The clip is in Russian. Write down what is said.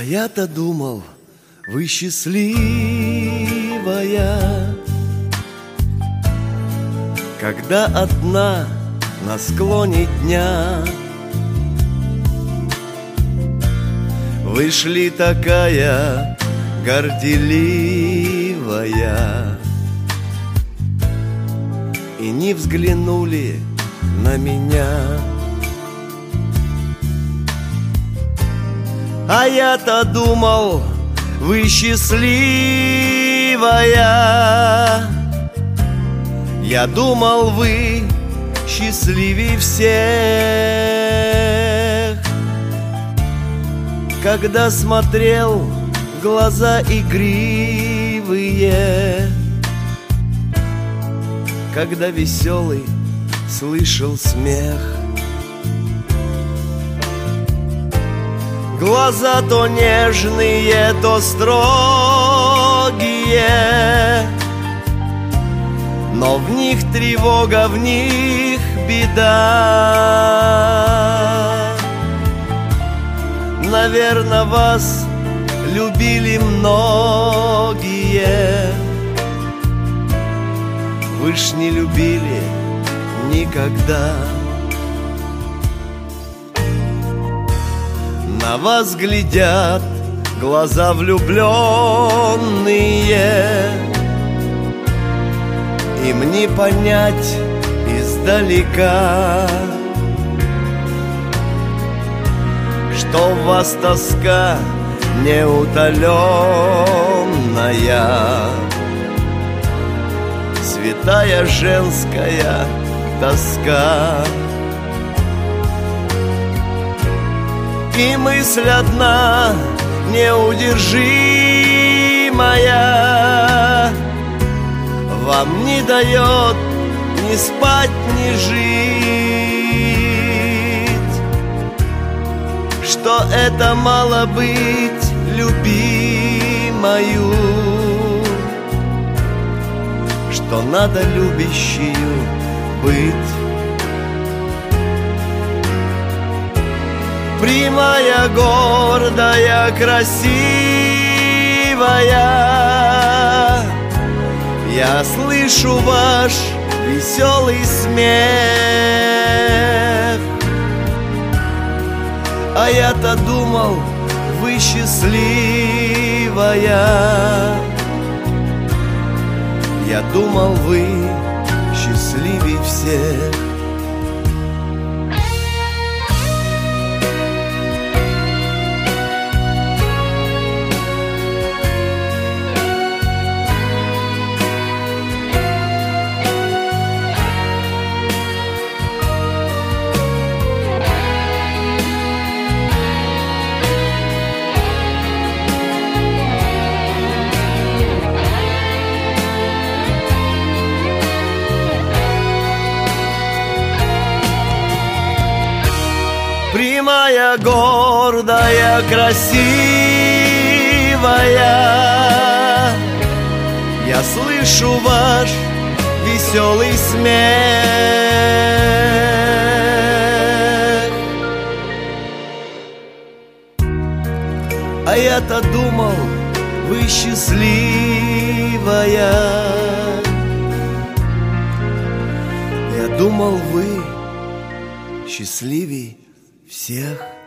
А я-то думал, вы счастливая, когда одна на склоне дня вышли такая горделивая и не взглянули на меня. А я-то думал, вы счастливая, я думал, вы счастливее всех, когда смотрел в глаза игривые, когда веселый слышал смех. Глаза то нежные, то строгие, но в них тревога, в них беда. Наверно, вас любили многие, вы ж не любили никогда. На вас глядят глаза влюбленные, им не понять издалека, что в вас тоска неутоленная, святая женская тоска. И мысль одна неудержимая вам не дает ни спать, ни жить, что это мало быть любимою, что надо любящую быть. Прямая, гордая, красивая, я слышу ваш веселый смех. А я-то думал, вы счастливая, я думал, вы счастливее всех. Прямая, гордая, красивая, я слышу ваш веселый смех. А я-то думал, вы счастливая, я думал, вы счастливей всех.